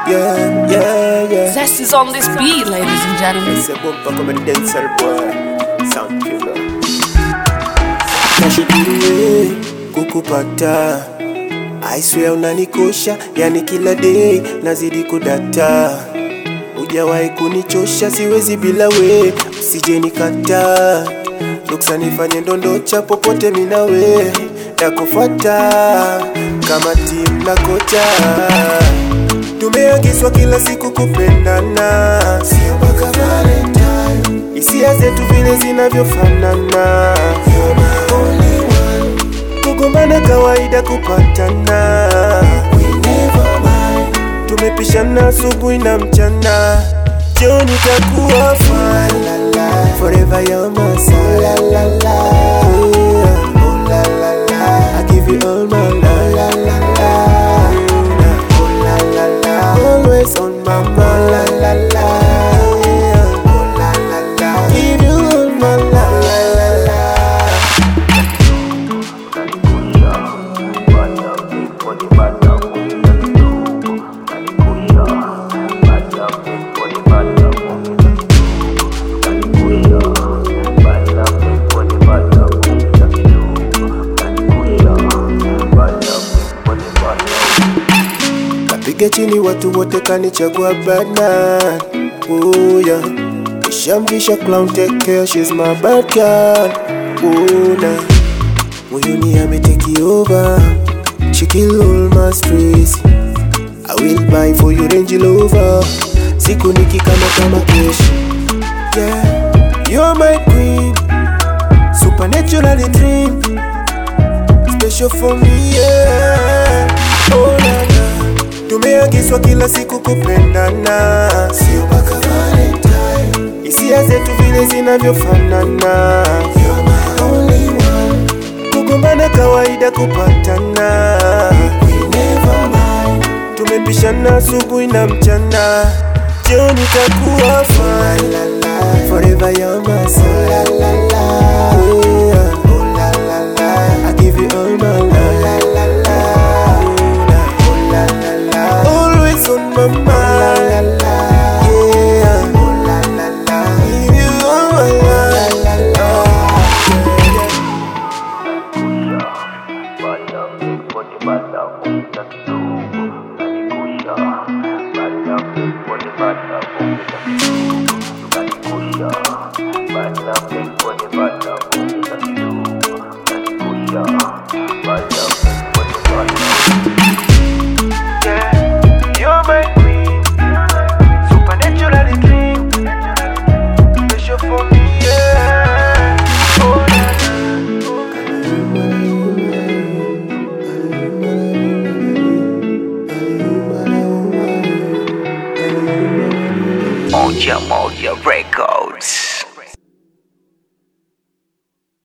Yeah, yeah, yeah. Zest is on this beat, ladies and gentlemen. It's a bumper come a dancer boy. Sound killer. Nashukuru kukupata. I swear unanikosha, yani kila day nazidi kudata. Hujawahi kunichosha, siwezi bila we, usije nikata. Luksa nifanye ndondocha popote mina we, nakufuata kama team na kocha. Tumeagizwa kila siku kupendana, sio mpaka Valentine. Hisia zetu vile zinavyofanana, you're my only one. Kugombana kawaida, kupatana we never mind. Tumepishana asubuhi na mchana, jioni takuwa fine. Forever you're my side. La la la, oh la la la, I give you all my love. La la la, oh la la la, always on my mind. La la la, oh la la la, give you all my love. La la la. Piga chini watu wote kanichagua bana. Oh yeah, nishamvisha clown, take care, she's my bad girl. Oh nah, moyoni ameteki over, she kill all my stress. I will buy for you Range Rover, siku nikikama kama kesh. Yeah, you're my queen, supernaturally dream, special for me, yeah. Oh nah. Tumeagizwa kila siku kupendana, sio mpaka Valentine. Hisia zetu vile zinavyofanana, you're my only one. Kugombana kawaida, kupatana we never mind. Tumepishana asubuhi na mchana, jioni takuwa fine. Forever you're my side. La la la, oh la la la, I give you all my love. La la la, oh la la la, always on my mind. La la la, yeah, oh la la la, give you all my love. La la la, you're my queen, supernaturally dream, special for me, yeah. Oh la Moja Moja Records.